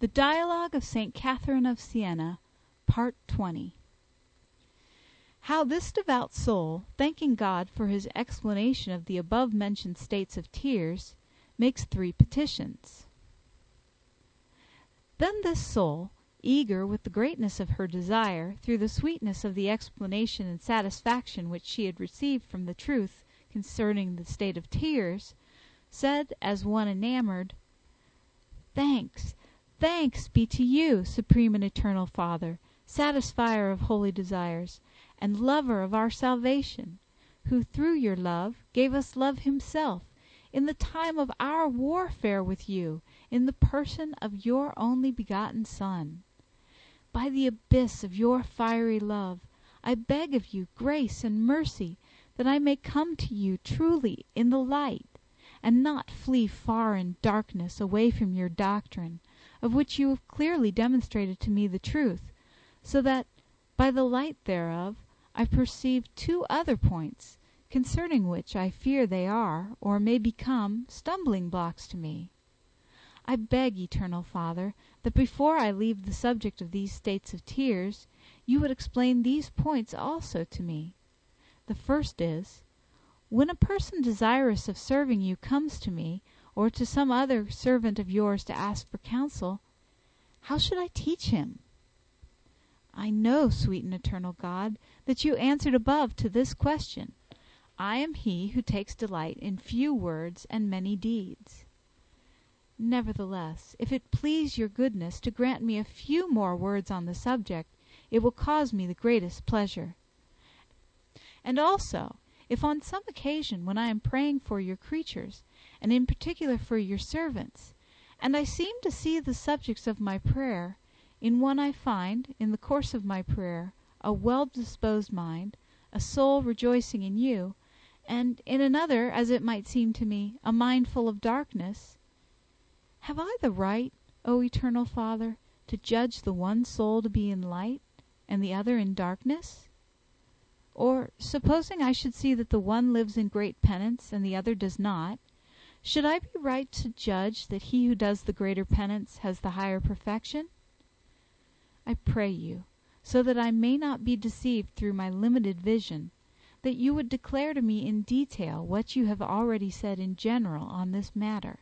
The Dialogue of St. Catherine of Siena, Part 20. How this devout soul, thanking God for his explanation of the above-mentioned states of tears, makes 3 petitions. Then this soul, eager with the greatness of her desire, through the sweetness of the explanation and satisfaction which she had received from the truth concerning the state of tears, said, as one enamored, Thanks be to you, Supreme and Eternal Father, satisfier of holy desires, and lover of our salvation, who through your love gave us love himself, in the time of our warfare with you, in the person of your only begotten Son. By the abyss of your fiery love, I beg of you grace and mercy, that I may come to you truly in the light, and not flee far in darkness away from your doctrine, of which you have clearly demonstrated to me the truth, so that, by the light thereof, I perceive 2 other points, concerning which I fear they are, or may become, stumbling blocks to me. I beg, Eternal Father, that before I leave the subject of these states of tears, you would explain these points also to me. The first is, when a person desirous of serving you comes to me, or to some other servant of yours to ask for counsel, how should I teach him? I know, sweet and eternal God, that you answered above to this question, I am he who takes delight in few words and many deeds. Nevertheless, if it please your goodness to grant me a few more words on the subject, it will cause me the greatest pleasure. And also, if on some occasion when I am praying for your creatures, and in particular for your servants, and I seem to see the subjects of my prayer, in one I find, in the course of my prayer, a well-disposed mind, a soul rejoicing in you, and in another, as it might seem to me, a mind full of darkness, have I the right, O Eternal Father, to judge the one soul to be in light, and the other in darkness? Or, supposing I should see that the one lives in great penance, and the other does not, should I be right to judge that he who does the greater penance has the higher perfection? I pray you, so that I may not be deceived through my limited vision, that you would declare to me in detail what you have already said in general on this matter.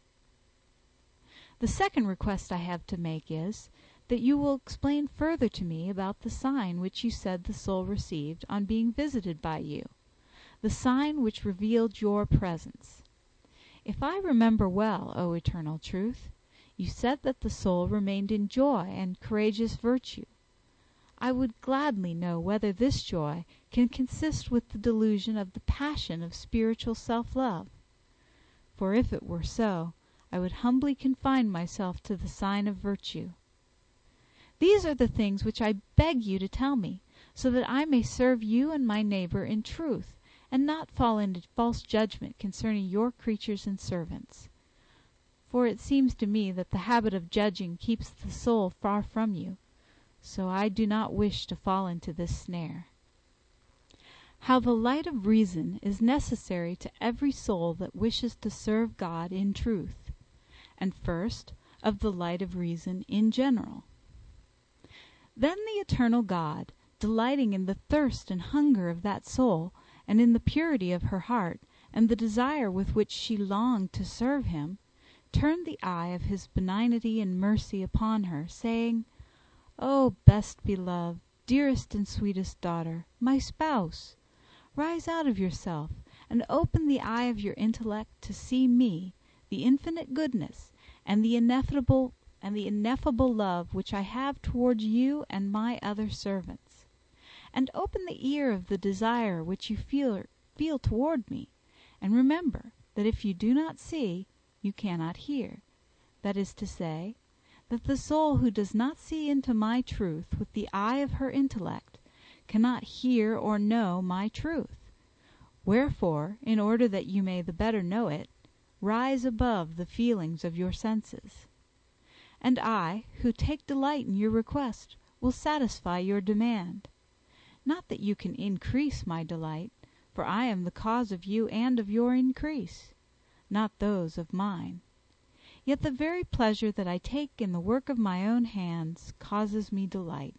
The second request I have to make is, that you will explain further to me about the sign which you said the soul received on being visited by you, the sign which revealed your presence. If I remember well, O Eternal Truth, you said that the soul remained in joy and courageous virtue. I would gladly know whether this joy can consist with the delusion of the passion of spiritual self-love. For if it were so, I would humbly confine myself to the sign of virtue. These are the things which I beg you to tell me, so that I may serve you and my neighbor in truth, and not fall into false judgment concerning your creatures and servants. For it seems to me that the habit of judging keeps the soul far from you, so I do not wish to fall into this snare. How the light of reason is necessary to every soul that wishes to serve God in truth, and first, of the light of reason in general. Then the eternal God, delighting in the thirst and hunger of that soul, and in the purity of her heart, and the desire with which she longed to serve him, turned the eye of his benignity and mercy upon her, saying, O best beloved, dearest and sweetest daughter, my spouse, rise out of yourself, and open the eye of your intellect to see me, the infinite goodness, and the ineffable love which I have towards you and my other servants. And open the ear of the desire which you feel toward me, and remember that if you do not see, you cannot hear. That is to say, that the soul who does not see into my truth with the eye of her intellect cannot hear or know my truth. Wherefore, in order that you may the better know it, rise above the feelings of your senses. And I, who take delight in your request, will satisfy your demand. Not that you can increase my delight, for I am the cause of you and of your increase, not those of mine. yet the very pleasure that I take in the work of my own hands causes me delight."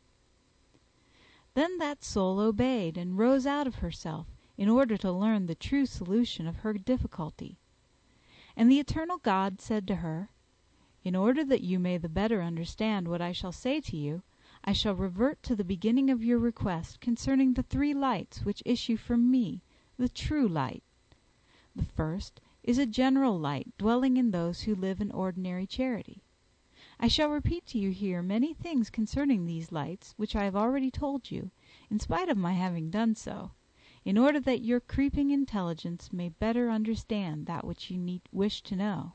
Then that soul obeyed, and rose out of herself, in order to learn the true solution of her difficulty. And the eternal God said to her, "In order that you may the better understand what I shall say to you, I shall revert to the beginning of your request concerning the three lights which issue from me, the true light. The first is a general light dwelling in those who live in ordinary charity. I shall repeat to you here many things concerning these lights which I have already told you, in spite of my having done so, in order that your creeping intelligence may better understand that which you wish to know.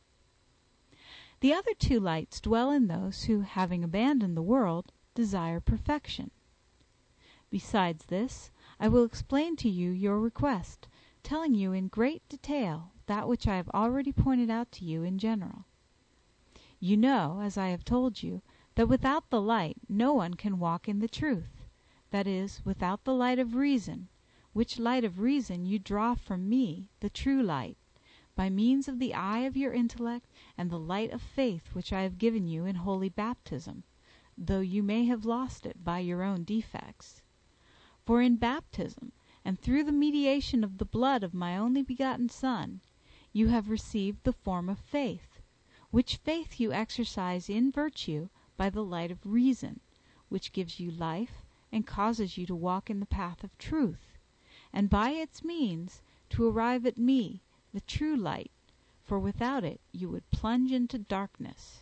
The other two lights dwell in those who, having abandoned the world, desire perfection. Besides this, I will explain to you your request, telling you in great detail that which I have already pointed out to you in general. You know, as I have told you, that without the light no one can walk in the truth, that is, without the light of reason, which light of reason you draw from me, the true light, by means of the eye of your intellect and the light of faith which I have given you in holy baptism, though you may have lost it by your own defects. For in baptism, and through the mediation of the blood of my only begotten Son, you have received the form of faith, which faith you exercise in virtue by the light of reason, which gives you life and causes you to walk in the path of truth, and by its means to arrive at me, the true light, for without it you would plunge into darkness.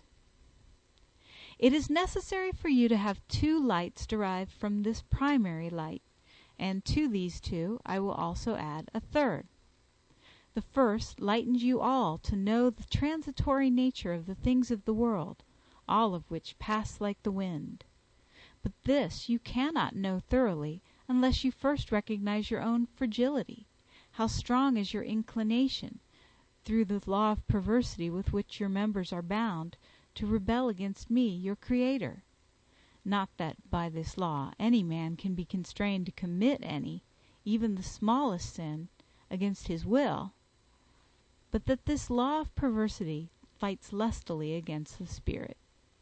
It is necessary for you to have two lights derived from this primary light, and to these two I will also add a third. The first lightens you all to know the transitory nature of the things of the world, all of which pass like the wind. But this you cannot know thoroughly unless you first recognize your own fragility, how strong is your inclination, through the law of perversity with which your members are bound, to rebel against me, your Creator. Not that by this law any man can be constrained to commit any, even the smallest sin, against his will, but that this law of perversity fights lustily against the Spirit.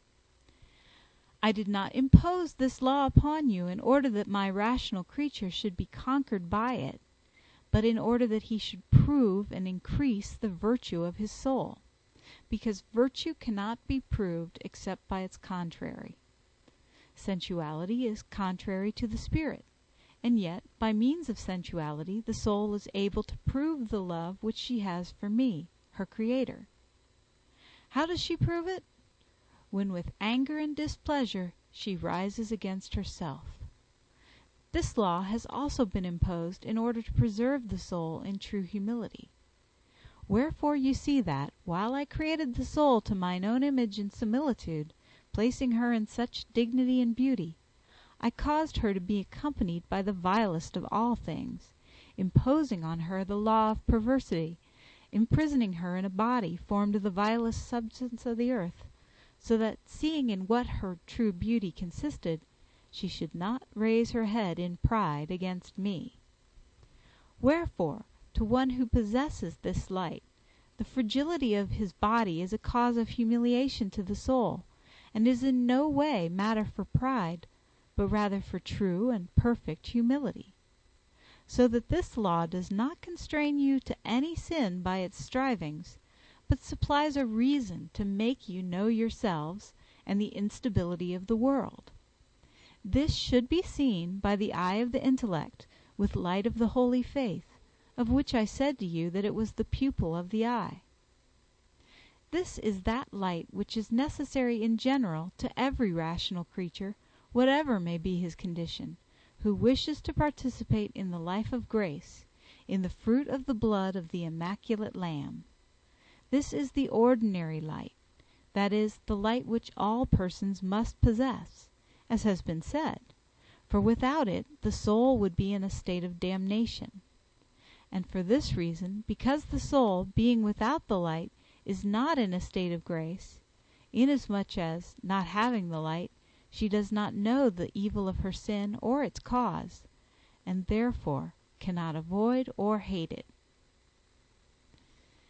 I did not impose this law upon you in order that my rational creature should be conquered by it, but in order that he should prove and increase the virtue of his soul, because virtue cannot be proved except by its contrary. Sensuality is contrary to the Spirit, and yet by means of sensuality the soul is able to prove the love which she has for me, her Creator. How does she prove it? When with anger and displeasure she rises against herself. This law has also been imposed in order to preserve the soul in true humility. Wherefore you see that, while I created the soul to mine own image and similitude, placing her in such dignity and beauty, I caused her to be accompanied by the vilest of all things, imposing on her the law of perversity, imprisoning her in a body formed of the vilest substance of the earth, so that, seeing in what her true beauty consisted, she should not raise her head in pride against me. Wherefore, to one who possesses this light, the fragility of his body is a cause of humiliation to the soul, and is in no way matter for pride, but rather for true and perfect humility. So that this law does not constrain you to any sin by its strivings, but supplies a reason to make you know yourselves and the instability of the world. This should be seen by the eye of the intellect, with light of the holy faith, of which I said to you that it was the pupil of the eye. This is that light which is necessary in general to every rational creature, whatever may be his condition, who wishes to participate in the life of grace, in the fruit of the blood of the immaculate Lamb. This is the ordinary light, that is, the light which all persons must possess, as has been said, for without it the soul would be in a state of damnation. And for this reason, because the soul, being without the light, is not in a state of grace, inasmuch as, not having the light, she does not know the evil of her sin or its cause, and therefore cannot avoid or hate it.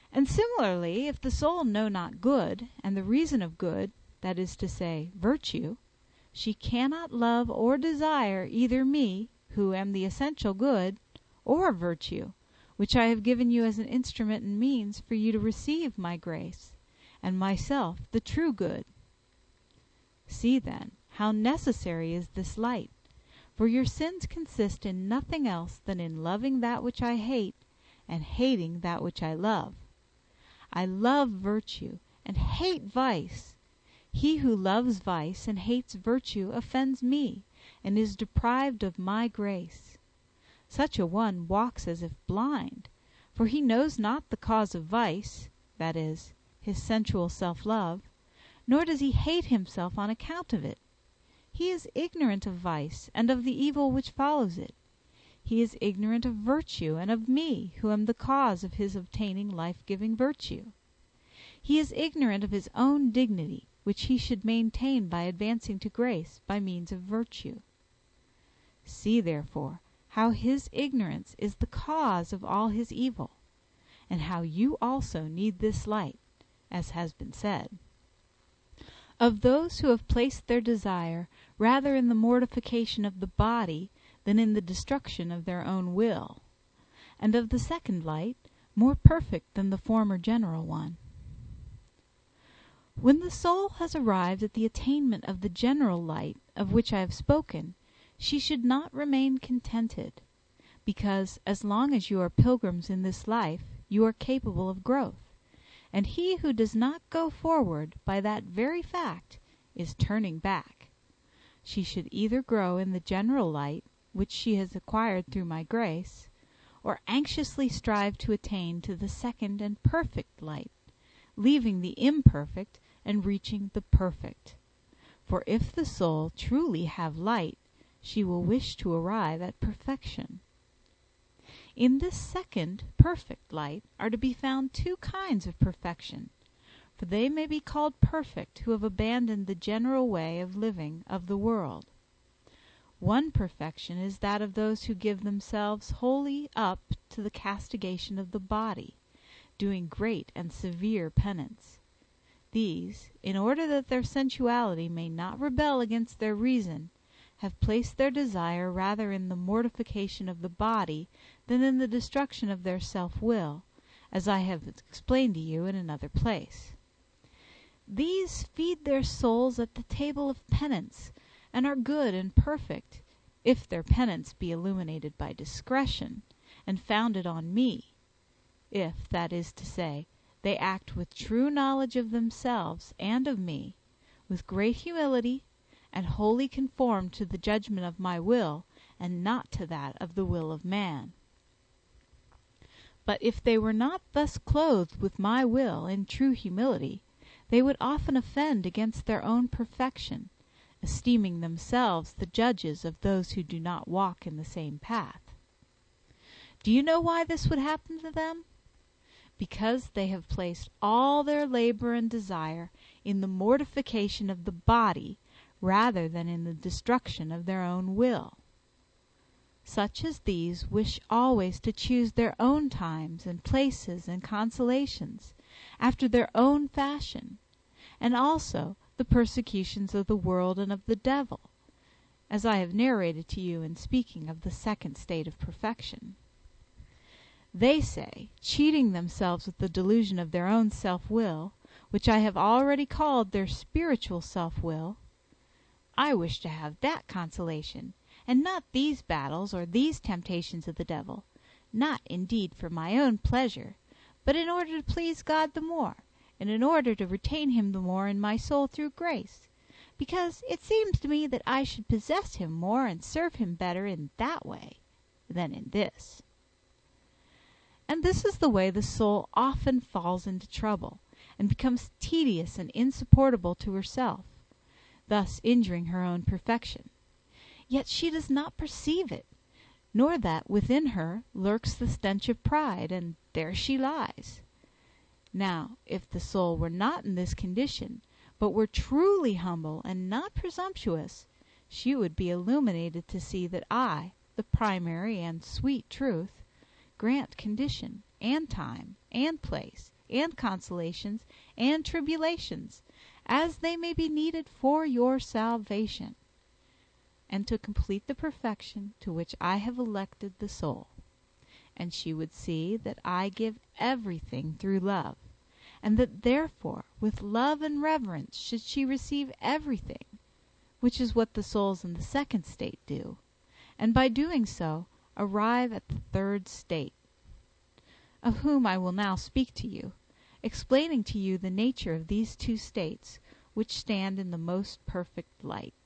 And similarly, if the soul know not good, and the reason of good, that is to say, virtue, she cannot love or desire either me, who am the essential good, or virtue, which I have given you as an instrument and means for you to receive my grace, and myself the true good. See, then, how necessary is this light, for your sins consist in nothing else than in loving that which I hate, and hating that which I love. I love virtue, and hate vice. He who loves vice and hates virtue offends me, and is deprived of my grace. Such a one walks as if blind, for he knows not the cause of vice, that is, his sensual self-love, nor does he hate himself on account of it. He is ignorant of vice, and of the evil which follows it. He is ignorant of virtue, and of me, who am the cause of his obtaining life-giving virtue. He is ignorant of his own dignity, which he should maintain by advancing to grace by means of virtue. See, therefore, how his ignorance is the cause of all his evil, and how you also need this light, as has been said. Of those who have placed their desire rather in the mortification of the body than in the destruction of their own will, and of the second light, more perfect than the former general one. When the soul has arrived at the attainment of the general light of which I have spoken, she should not remain contented, because as long as you are pilgrims in this life, you are capable of growth, and he who does not go forward by that very fact is turning back. She should either grow in the general light, which she has acquired through my grace, or anxiously strive to attain to the second and perfect light, leaving the imperfect and reaching the perfect. For if the soul truly have light, she will wish to arrive at perfection. In this second, perfect light are to be found two kinds of perfection, for they may be called perfect who have abandoned the general way of living of the world. One perfection is that of those who give themselves wholly up to the castigation of the body, doing great and severe penance. These, in order that their sensuality may not rebel against their reason, have placed their desire rather in the mortification of the body than in the destruction of their self-will, as I have explained to you in another place. These feed their souls at the table of penance, and are good and perfect, if their penance be illuminated by discretion, and founded on me, if, that is to say, they act with true knowledge of themselves and of me, with great humility, and wholly conformed to the judgment of my will, and not to that of the will of man. But if they were not thus clothed with my will in true humility, they would often offend against their own perfection, esteeming themselves the judges of those who do not walk in the same path. Do you know why this would happen to them? Because they have placed all their labor and desire in the mortification of the body rather than in the destruction of their own will. Such as these wish always to choose their own times and places and consolations after their own fashion, and also the persecutions of the world and of the devil, as I have narrated to you in speaking of the second state of perfection. They say, cheating themselves with the delusion of their own self-will, which I have already called their spiritual self-will, I wish to have that consolation, and not these battles or these temptations of the devil, not indeed for my own pleasure, but in order to please God the more, and in order to retain him the more in my soul through grace, because it seems to me that I should possess him more and serve him better in that way than in this. And this is the way the soul often falls into trouble, and becomes tedious and insupportable to herself, thus injuring her own perfection. Yet she does not perceive it, nor that within her lurks the stench of pride, and there she lies. Now, if the soul were not in this condition, but were truly humble and not presumptuous, she would be illuminated to see that I, the primary and sweet truth, grant condition, and time, and place, and consolations, and tribulations, as they may be needed for your salvation, and to complete the perfection to which I have elected the soul. And she would see that I give everything through love, and that therefore with love and reverence should she receive everything, which is what the souls in the second state do, and by doing so arrive at the third state, of whom I will now speak to you, explaining to you the nature of these two states, which stand in the most perfect light.